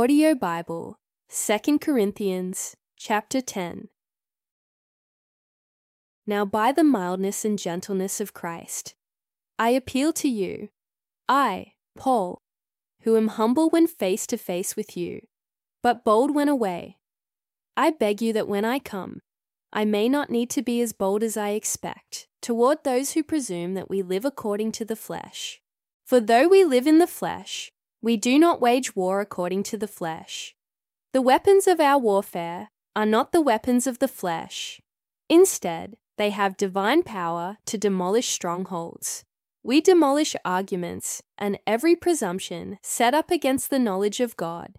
Audio Bible, 2 Corinthians, chapter 10. Now by the mildness and gentleness of Christ, I appeal to you, I, Paul, who am humble when face to face with you, but bold when away. I beg you that when I come, I may not need to be as bold as I expect toward those who presume that we live according to the flesh. For though we live in the flesh, we do not wage war according to the flesh. The weapons of our warfare are not the weapons of the flesh. Instead, they have divine power to demolish strongholds. We demolish arguments and every presumption set up against the knowledge of God.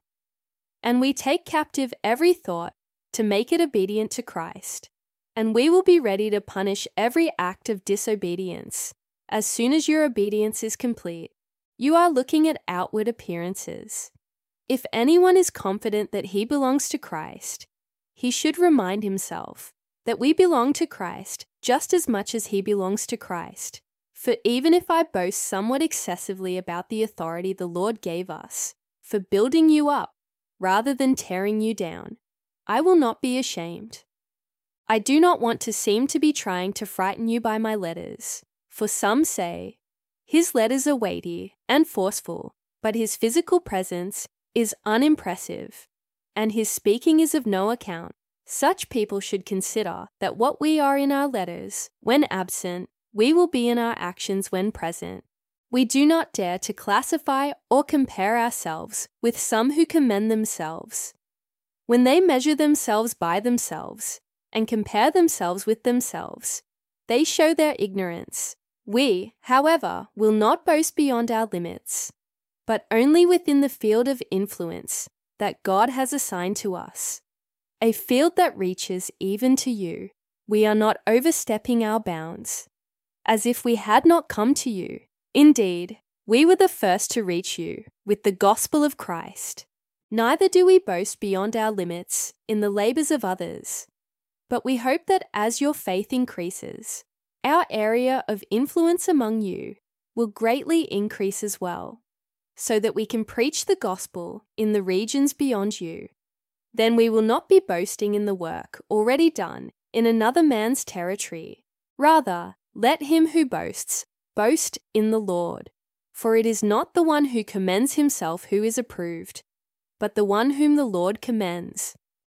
And we take captive every thought to make it obedient to Christ. And we will be ready to punish every act of disobedience as soon as your obedience is complete. You are looking at outward appearances. If anyone is confident that he belongs to Christ, he should remind himself that we belong to Christ just as much as he belongs to Christ. For even if I boast somewhat excessively about the authority the Lord gave us for building you up rather than tearing you down, I will not be ashamed. I do not want to seem to be trying to frighten you by my letters, for some say, his letters are weighty and forceful, but his physical presence is unimpressive, and his speaking is of no account. Such people should consider that what we are in our letters, when absent, we will be in our actions when present. We do not dare to classify or compare ourselves with some who commend themselves. When they measure themselves by themselves and compare themselves with themselves, they show their ignorance. We, however, will not boast beyond our limits, but only within the field of influence that God has assigned to us, a field that reaches even to you. We are not overstepping our bounds, as if we had not come to you. Indeed, we were the first to reach you with the gospel of Christ. Neither do we boast beyond our limits in the labors of others, but we hope that as your faith increases, our area of influence among you will greatly increase as well, so that we can preach the gospel in the regions beyond you. Then we will not be boasting in the work already done in another man's territory. Rather, let him who boasts boast in the Lord. For it is not the one who commends himself who is approved, but the one whom the Lord commends.